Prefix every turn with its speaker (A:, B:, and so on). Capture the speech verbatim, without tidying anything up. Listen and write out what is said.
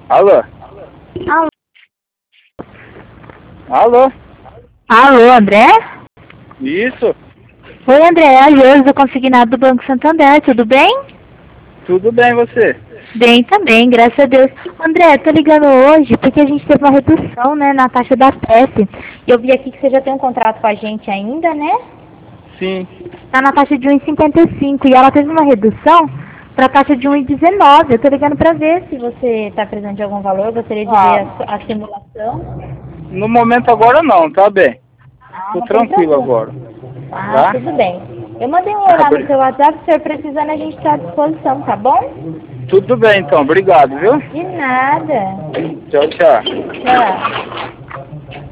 A: Alô?
B: Alô?
A: Alô?
B: Alô, André?
A: Isso?
B: Oi, André, é a Josi do Consignado do Banco Santander, tudo bem?
A: Tudo bem, você?
B: Bem também, graças a Deus. André, tô ligando hoje porque a gente teve uma redução, né, na taxa da P E P. Eu vi aqui que você já tem um contrato com a gente ainda, né?
A: Sim.
B: Tá na taxa de um e cinquenta e cinco e ela teve uma redução para taxa de um e dezenove. Eu tô ligando para ver se você tá precisando de algum valor, gostaria de ver
A: Ah,
B: a, a simulação.
A: no momento agora não, tá bem.
B: Ah,
A: Tô
B: não tem
A: tranquilo
B: problema.
A: agora.
B: Ah,
A: Tá?
B: tudo bem. Eu mandei um horário no seu WhatsApp, se senhor precisando a gente está à disposição, tá bom?
A: Tudo bem então, obrigado, viu?
B: De nada.
A: Tchau, tchau.
B: Tchau.